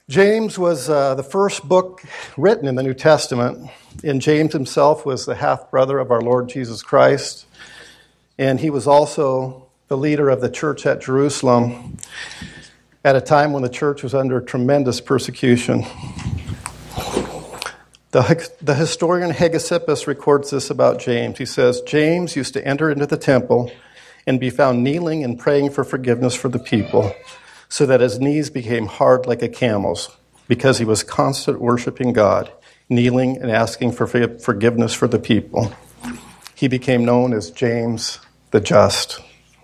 James was the first book written in the New Testament, and James himself was the half-brother of our Lord Jesus Christ, and he was also the leader of the church at Jerusalem at a time when the church was under tremendous persecution. The historian Hegesippus records this about James. He says, James used to enter into the temple and be found kneeling and praying for forgiveness for the people, so that his knees became hard like a camel's, because he was constant worshiping God, kneeling and asking for forgiveness for the people. He became known as James the Just.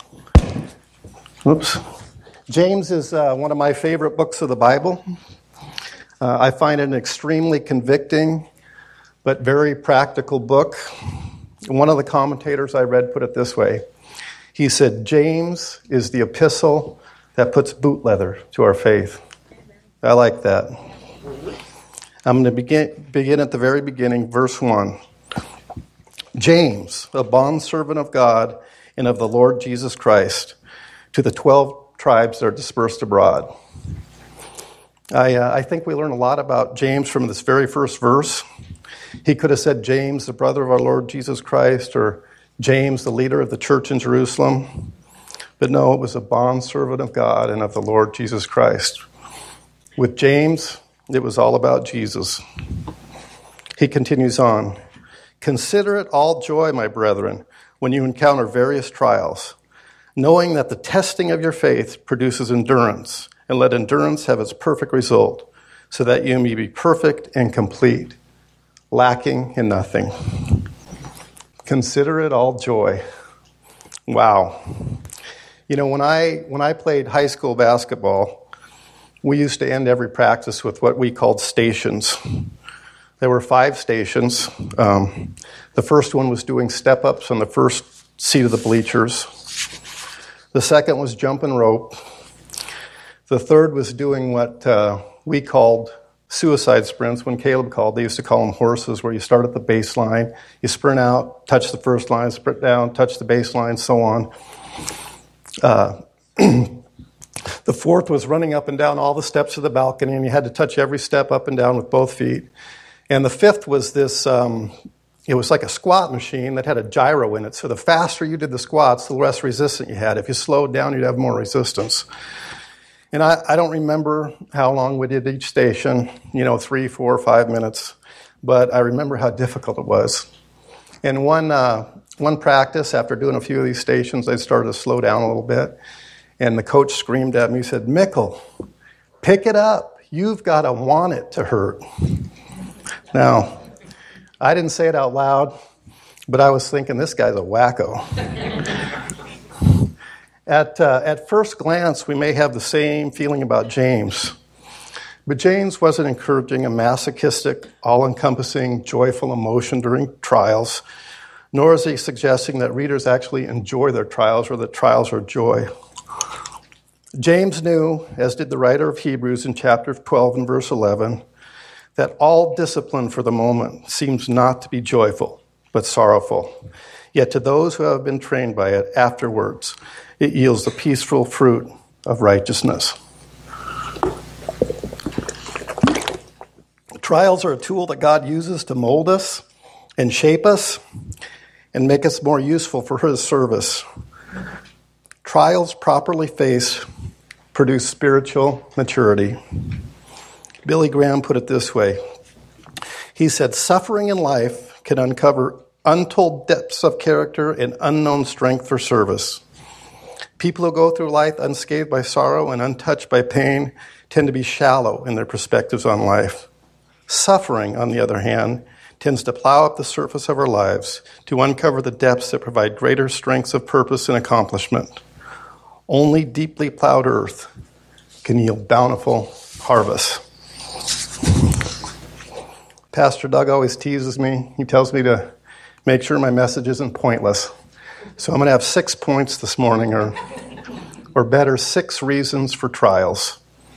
Oops. James is one of my favorite books of the Bible. I find it an extremely convicting but very practical book. One of the commentators I read put it this way. He said, James is the epistle that puts boot leather to our faith. I like that. I'm going to begin at the very beginning, verse 1. James, a bondservant of God and of the Lord Jesus Christ, to the 12 tribes that are dispersed abroad. I think we learn a lot about James from this very first verse. He could have said James, the brother of our Lord Jesus Christ, or James, the leader of the church in Jerusalem. But no, it was a bondservant of God and of the Lord Jesus Christ. With James, it was all about Jesus. He continues on. Consider it all joy, my brethren, when you encounter various trials, knowing that the testing of your faith produces endurance, and let endurance have its perfect result, so that you may be perfect and complete, lacking in nothing. Consider it all joy. Wow. You know, when I played high school basketball, we used to end every practice with what we called stations. There were 5 stations. The first one was doing step-ups on the first seat of the bleachers. The second was jumping rope. The third was doing what we called suicide sprints. When Caleb called, they used to call them horses, where you start at the baseline, you sprint out, touch the first line, sprint down, touch the baseline, so on. The fourth was running up and down all the steps of the balcony, and you had to touch every step up and down with both feet. And the fifth was this, it was like a squat machine that had a gyro in it. So the faster you did the squats, the less resistance you had. If you slowed down, you'd have more resistance. And I don't remember how long we did each station, 3, 4, 5 minutes, but I remember how difficult it was. And one practice, after doing a few of these stations, I started to slow down a little bit, and the coach screamed at me, he said, Mickle, pick it up. You've got to want it to hurt. Now, I didn't say it out loud, but I was thinking, this guy's a wacko. At first glance, we may have the same feeling about James. But James wasn't encouraging a masochistic, all-encompassing, joyful emotion during trials, nor is he suggesting that readers actually enjoy their trials or that trials are joy. James knew, as did the writer of Hebrews in chapter 12 and verse 11, that all discipline for the moment seems not to be joyful, but sorrowful. Yet to those who have been trained by it afterwards, it yields the peaceful fruit of righteousness. Trials are a tool that God uses to mold us and shape us and make us more useful for His service. Trials properly faced produce spiritual maturity. Billy Graham put it this way. He said, suffering in life can uncover untold depths of character and unknown strength for service. People who go through life unscathed by sorrow and untouched by pain tend to be shallow in their perspectives on life. Suffering, on the other hand, tends to plow up the surface of our lives to uncover the depths that provide greater strengths of purpose and accomplishment. Only deeply plowed earth can yield bountiful harvests. Pastor Doug always teases me. He tells me to make sure my message isn't pointless. So I'm going to have 6 points this morning, or better, 6 reasons for trials.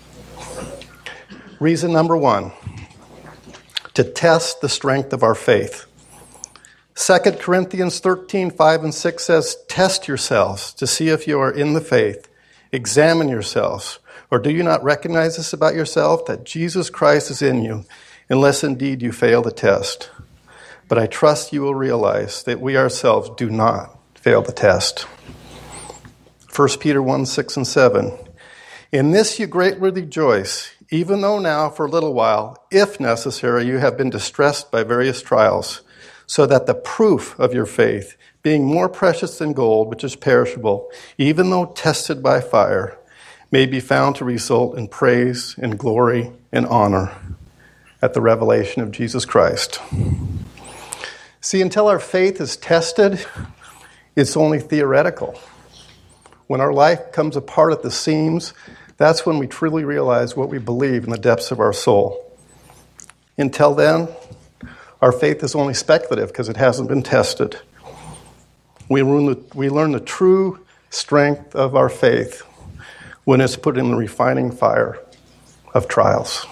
Reason number 1, to test the strength of our faith. 2 Corinthians 13, 5 and 6 says, test yourselves to see if you are in the faith. Examine yourselves, Or do you not recognize this about yourself, that Jesus Christ is in you, unless indeed you fail the test? But I trust you will realize that we ourselves do not fail the test. 1 Peter 1, 6 and 7. In this you greatly rejoice, even though now for a little while, if necessary, you have been distressed by various trials, so that the proof of your faith, being more precious than gold, which is perishable, even though tested by fire, may be found to result in praise and glory and honor at the revelation of Jesus Christ. See, until our faith is tested, it's only theoretical. When our life comes apart at the seams, that's when we truly realize what we believe in the depths of our soul. Until then, our faith is only speculative because it hasn't been tested. We learn the true strength of our faith when it's put in the refining fire of trials.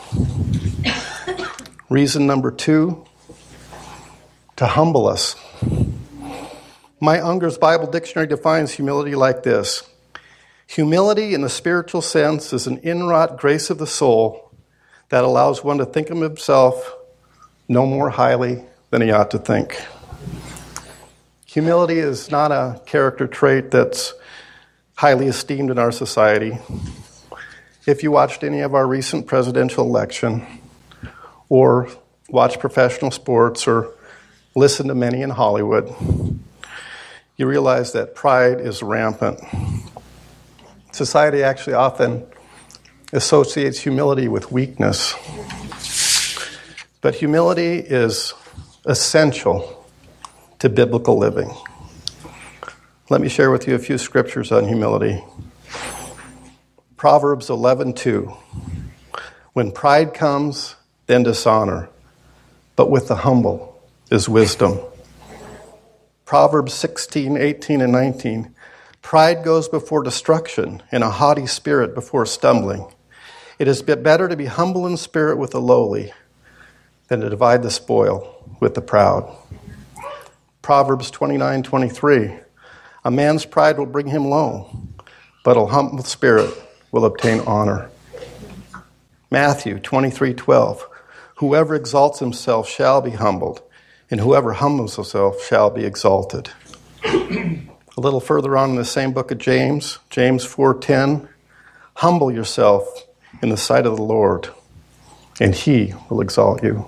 Reason number 2, to humble us. My Unger's Bible Dictionary defines humility like this. Humility in the spiritual sense is an inwrought grace of the soul that allows one to think of himself no more highly than he ought to think. Humility is not a character trait that's highly esteemed in our society. If you watched any of our recent presidential election, or watched professional sports, or listened to many in Hollywood, you realize that pride is rampant. Society actually often associates humility with weakness. But humility is essential to biblical living. Let me share with you a few scriptures on humility. Proverbs 11:2. When pride comes, then dishonor, but with the humble is wisdom. Proverbs 16:18 and 19. Pride goes before destruction, and a haughty spirit before stumbling. It is better to be humble in spirit with the lowly than to divide the spoil with the proud. Proverbs 29:23. A man's pride will bring him low, but a humble spirit will obtain honor. Matthew 23:12. Whoever exalts himself shall be humbled, and whoever humbles himself shall be exalted. A little further on in the same book of James, James 4:10, humble yourself in the sight of the Lord, and he will exalt you.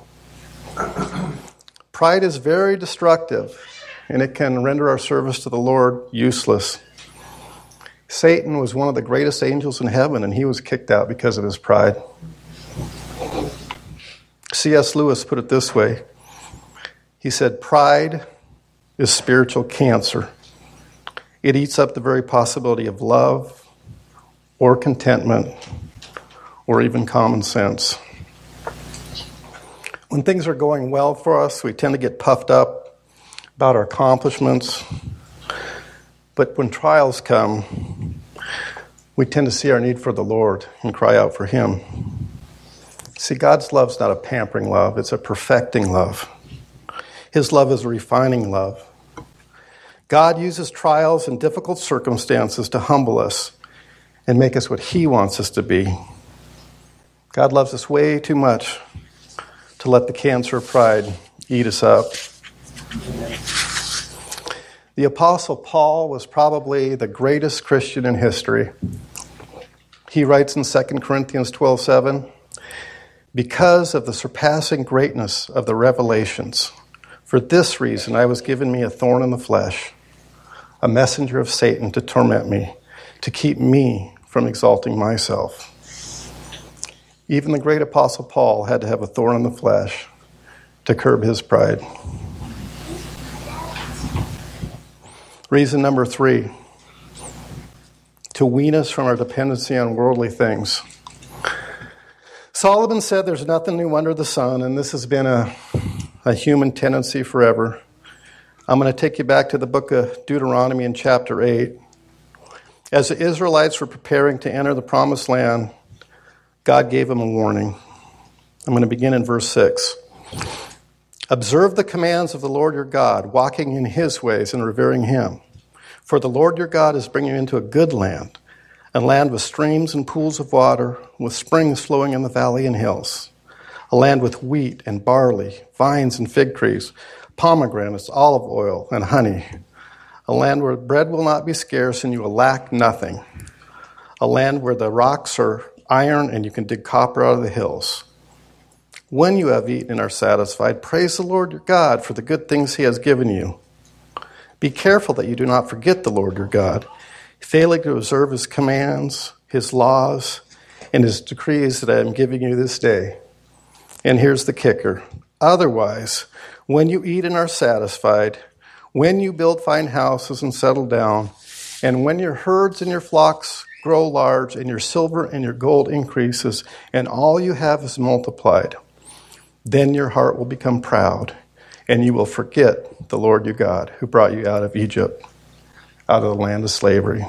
Pride is very destructive, and it can render our service to the Lord useless. Satan was one of the greatest angels in heaven, and he was kicked out because of his pride. C.S. Lewis put it this way. He said, pride is spiritual cancer. It eats up the very possibility of love or contentment or even common sense. When things are going well for us, we tend to get puffed up about our accomplishments. But when trials come, we tend to see our need for the Lord and cry out for Him. See, God's love's not a pampering love, it's a perfecting love. His love is a refining love. God uses trials and difficult circumstances to humble us and make us what He wants us to be. God loves us way too much to let the cancer of pride eat us up. The Apostle Paul was probably the greatest Christian in history. He writes in 2 Corinthians 12:7, because of the surpassing greatness of the revelations, for this reason I was given me a thorn in the flesh, a messenger of Satan to torment me, to keep me from exalting myself. Even the great Apostle Paul had to have a thorn in the flesh to curb his pride. Reason number 3, to wean us from our dependency on worldly things. Solomon said there's nothing new under the sun, and this has been a human tendency forever. I'm going to take you back to the book of Deuteronomy in chapter 8. As the Israelites were preparing to enter the promised land, God gave them a warning. I'm going to begin in verse 6. Observe the commands of the Lord your God, walking in His ways and revering Him. For the Lord your God is bringing you into a good land, a land with streams and pools of water, with springs flowing in the valley and hills, a land with wheat and barley, vines and fig trees, pomegranates, olive oil, and honey, a land where bread will not be scarce and you will lack nothing, a land where the rocks are iron and you can dig copper out of the hills. When you have eaten and are satisfied, praise the Lord your God for the good things he has given you. Be careful that you do not forget the Lord your God, failing to observe his commands, his laws, and his decrees that I am giving you this day. And here's the kicker. Otherwise, when you eat and are satisfied, when you build fine houses and settle down, and when your herds and your flocks grow large, and your silver and your gold increases, and all you have is multiplied, then your heart will become proud, and you will forget the Lord your God, who brought you out of Egypt, out of the land of slavery.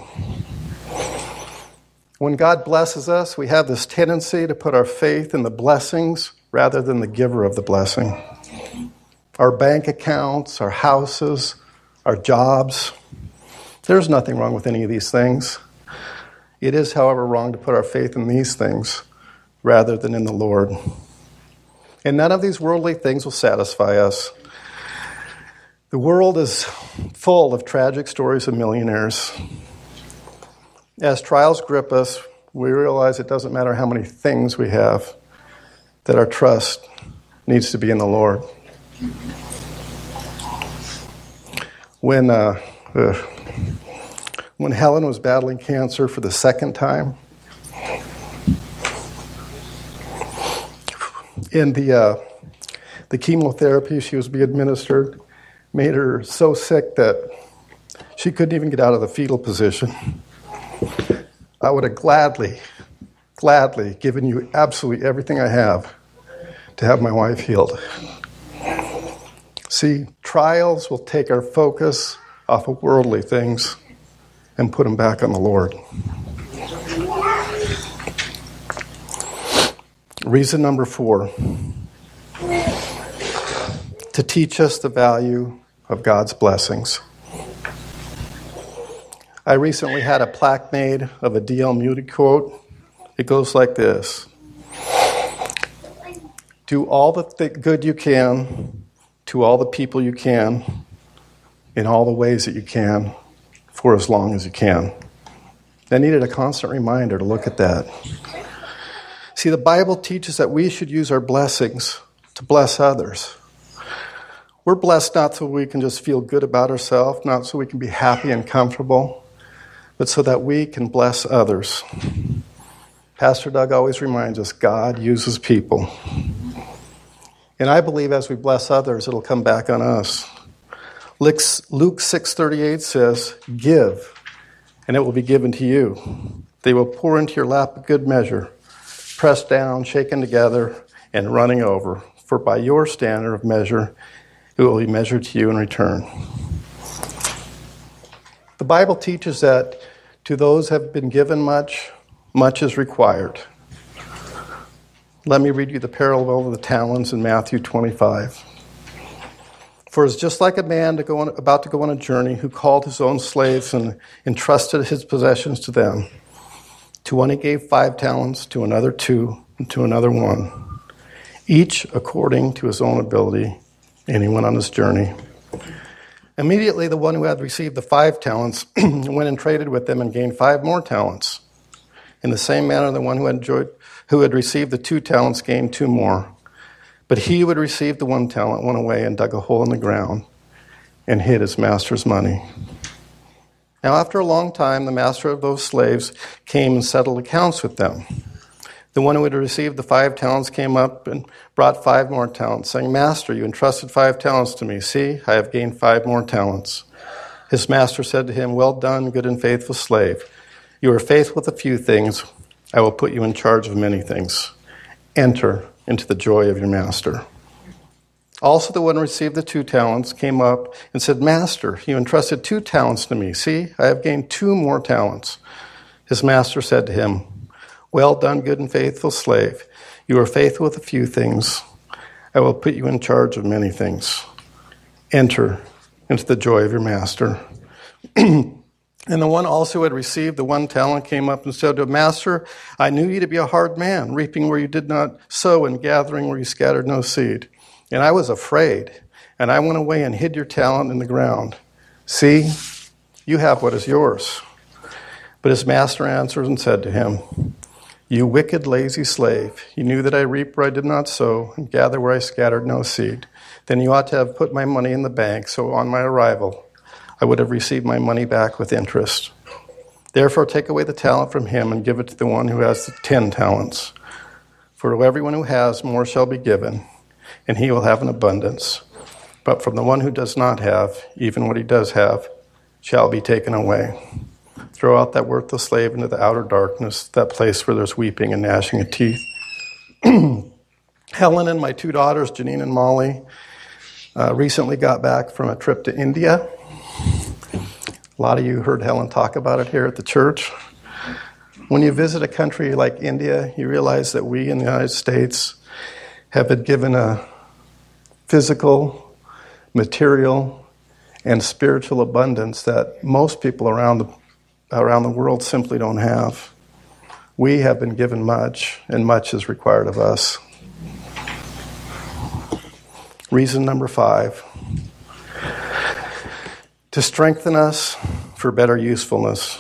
When God blesses us, we have this tendency to put our faith in the blessings rather than the giver of the blessing. Our bank accounts, our houses, our jobs. There's nothing wrong with any of these things. It is, however, wrong to put our faith in these things rather than in the Lord. And none of these worldly things will satisfy us. The world is full of tragic stories of millionaires. As trials grip us, we realize it doesn't matter how many things we have, that our trust needs to be in the Lord. When Helen was battling cancer for the second time, in the chemotherapy she was being administered made her so sick that she couldn't even get out of the fetal position. I would have gladly given you absolutely everything I have to have my wife healed. See, trials will take our focus off of worldly things and put them back on the Lord. Reason number 4, to teach us the value of God's blessings. I recently had a plaque made of a D.L. Moody quote. It goes like this: do all the good you can to all the people you can in all the ways that you can for as long as you can. I needed a constant reminder to look at that. See, the Bible teaches that we should use our blessings to bless others. We're blessed not so we can just feel good about ourselves, not so we can be happy and comfortable, but so that we can bless others. Pastor Doug always reminds us, God uses people. And I believe as we bless others, it'll come back on us. Luke 6:38 says, give, and it will be given to you. They will pour into your lap a good measure, pressed down, shaken together, and running over. For by your standard of measure, it will be measured to you in return. The Bible teaches that to those who have been given much, much is required. Let me read you the parable of the talents in Matthew 25. For it's just like a man about to go on a journey who called his own slaves and entrusted his possessions to them. To one he gave 5 talents, to another 2, and to another 1, each according to his own ability, and he went on his journey. Immediately the one who had received the 5 talents went and traded with them and gained 5 more talents. In the same manner, the one who had received the 2 talents gained 2 more. But he who had received the 1 talent went away and dug a hole in the ground and hid his master's money. Now after a long time, the master of those slaves came and settled accounts with them. The one who had received the 5 talents came up and brought 5 more talents, saying, Master, you entrusted 5 talents to me. See, I have gained 5 more talents. His master said to him, Well done, good and faithful slave. You are faithful with a few things. I will put you in charge of many things. Enter into the joy of your master. Also the one who received the 2 talents came up and said, Master, you entrusted 2 talents to me. See, I have gained 2 more talents. His master said to him, Well done, good and faithful slave. You are faithful with a few things. I will put you in charge of many things. Enter into the joy of your master. And the one also who had received the 1 talent came up and said to him, Master, I knew you to be a hard man, reaping where you did not sow and gathering where you scattered no seed. And I was afraid, and I went away and hid your talent in the ground. See, you have what is yours. But his master answered and said to him, You wicked, lazy slave, you knew that I reap where I did not sow and gather where I scattered no seed. Then you ought to have put my money in the bank, so on my arrival I would have received my money back with interest. Therefore take away the talent from him and give it to the one who has the 10 talents. For to everyone who has, more shall be given, and he will have an abundance. But from the one who does not have, even what he does have shall be taken away. Throw out that worthless slave into the outer darkness, that place where there's weeping and gnashing of teeth. Helen and my 2 daughters, Janine and Molly, recently got back from a trip to India. A lot of you heard Helen talk about it here at the church. When you visit a country like India, you realize that we in the United States have been given a physical, material, and spiritual abundance that most people around the world simply don't have. We have been given much, and much is required of us. Reason number 5. To strengthen us for better usefulness.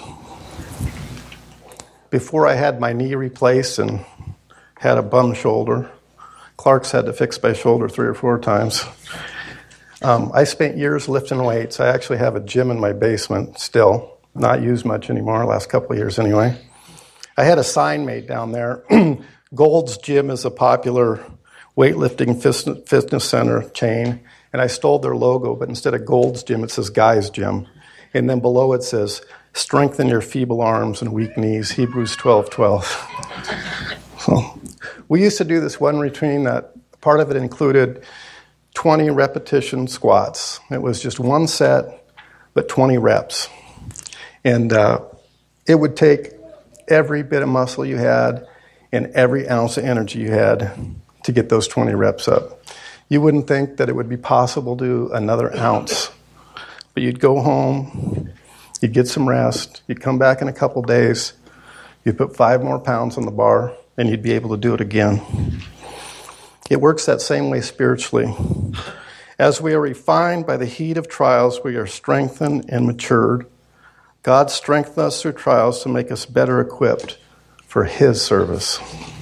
Before I had my knee replaced and had a bum shoulder, Clark's had to fix my shoulder 3 or 4 times. I spent years lifting weights. I actually have a gym in my basement still, not used much anymore, last couple of years anyway. I had a sign made down there. Gold's Gym is a popular weightlifting fitness center chain, and I stole their logo, but instead of Gold's Gym, it says Guy's Gym. And then below it says, strengthen your feeble arms and weak knees, Hebrews 12:12. So we used to do this one routine that part of it included 20 repetition squats. It was just one set, but 20 reps. And it would take every bit of muscle you had and every ounce of energy you had to get those 20 reps up. You wouldn't think that it would be possible to do another ounce. But you'd go home, you'd get some rest, you'd come back in a couple days, you'd put 5 more pounds on the bar, and you'd be able to do it again. It works that same way spiritually. As we are refined by the heat of trials, we are strengthened and matured. God strengthens us through trials to make us better equipped for His service.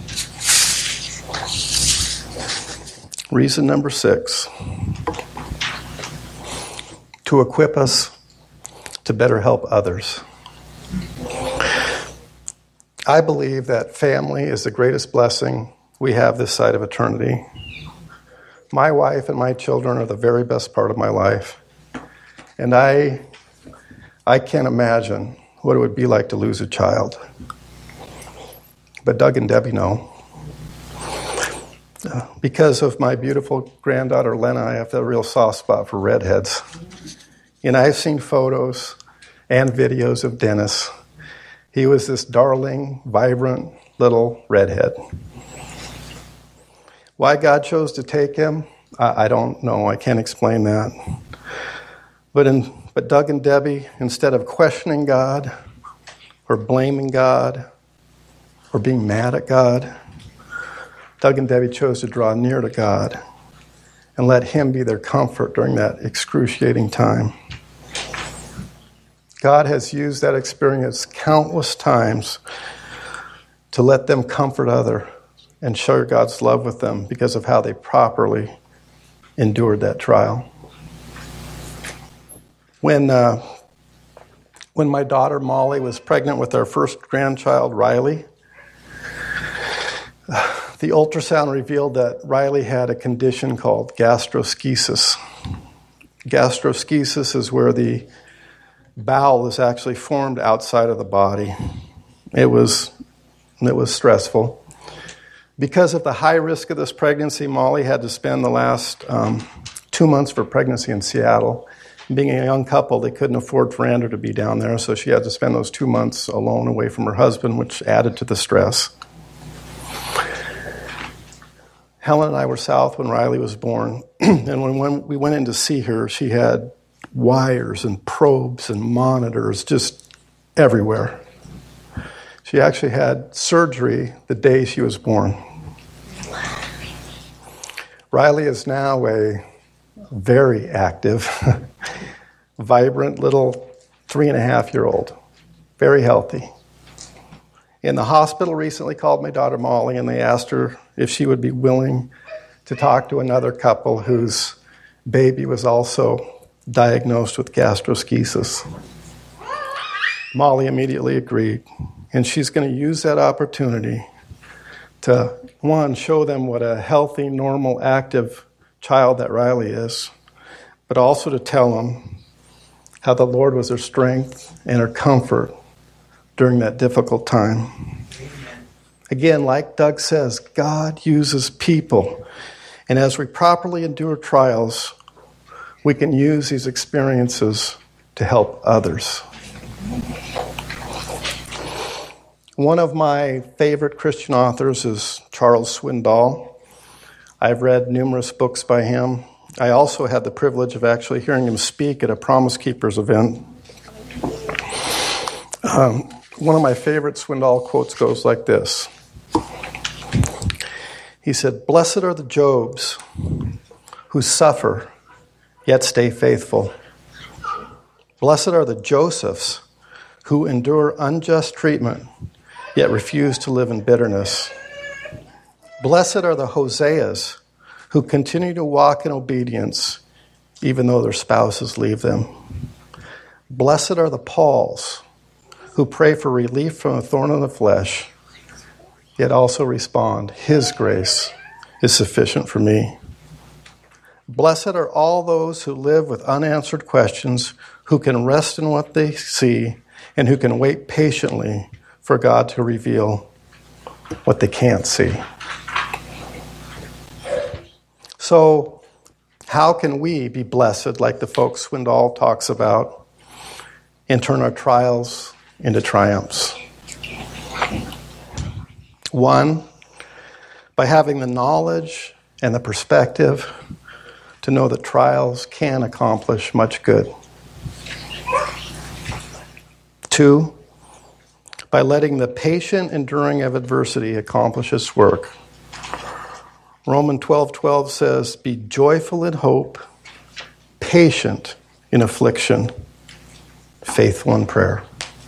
Reason number 6. To equip us to better help others. I believe that family is the greatest blessing we have this side of eternity. My wife and my children are the very best part of my life. And I can't imagine what it would be like to lose a child. But Doug and Debbie know. Because of my beautiful granddaughter Lena, I have a real soft spot for redheads. And I've seen photos and videos of Dennis. He was this darling, vibrant little redhead. Why God chose to take him, I don't know. I can't explain that. But Doug and Debbie, instead of questioning God or blaming God or being mad at God, Doug and Debbie chose to draw near to God and let Him be their comfort during that excruciating time. God has used that experience countless times to let them comfort others and share God's love with them because of how they properly endured that trial. When my daughter Molly was pregnant with our first grandchild, Riley, the ultrasound revealed that Riley had a condition called gastroschisis. Gastroschisis is where the bowel is actually formed outside of the body. It was stressful. Because of the high risk of this pregnancy, Molly had to spend the last 2 months for pregnancy in Seattle. Being a young couple, they couldn't afford for Andrew to be down there, so she had to spend those 2 months alone away from her husband, which added to the stress. Helen and I were south when Riley was born, and when we went in to see her, she had wires and probes and monitors just everywhere. She actually had surgery the day she was born. Riley is now a very active, vibrant little 3.5-year-old, very healthy. In the hospital recently called my daughter Molly, and they asked her if she would be willing to talk to another couple whose baby was also diagnosed with gastroschisis. Molly immediately agreed, and she's going to use that opportunity to, one, show them what a healthy, normal, active child that Riley is, but also to tell them how the Lord was her strength and her comfort during that difficult time. Again, like Doug says, God uses people, and as we properly endure trials, we can use these experiences to help others. One of my favorite Christian authors is Charles Swindoll. I've read numerous books by him. I also had the privilege of actually hearing him speak at a Promise Keepers event. One of my favorite Swindoll quotes goes like this. He said, "Blessed are the Jobs who suffer yet stay faithful. Blessed are the Josephs who endure unjust treatment yet refuse to live in bitterness. Blessed are the Hoseas who continue to walk in obedience even though their spouses leave them. Blessed are the Pauls who pray for relief from a thorn in the flesh, yet also respond, His grace is sufficient for me. Blessed are all those who live with unanswered questions, who can rest in what they see, and who can wait patiently for God to reveal what they can't see." So, how can we be blessed like the folks Swindoll talks about and turn our trials into triumphs? One, by having the knowledge and the perspective to know that trials can accomplish much good. Two, by letting the patient enduring of adversity accomplish its work. Romans 12:12 says, "Be joyful in hope, patient in affliction, faithful in prayer."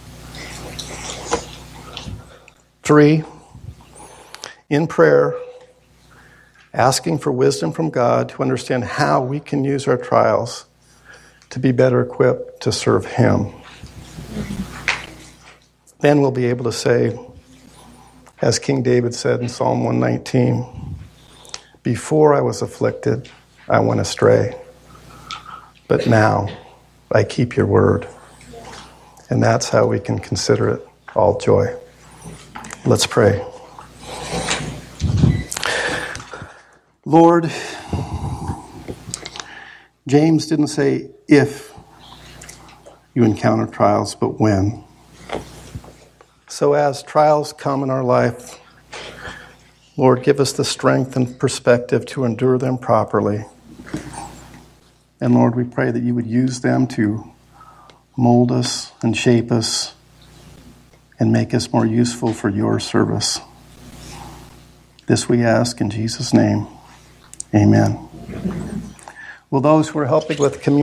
3, in prayer, asking for wisdom from God to understand how we can use our trials to be better equipped to serve Him. Then we'll be able to say, as King David said in Psalm 119, "Before I was afflicted, I went astray, but now I keep your word." And that's how we can consider it all joy. Let's pray. Lord, James didn't say if you encounter trials, but when. So as trials come in our life, Lord, give us the strength and perspective to endure them properly. And Lord, we pray that you would use them to mold us and shape us and make us more useful for your service. This we ask in Jesus' name. Amen. Will those who are helping with communion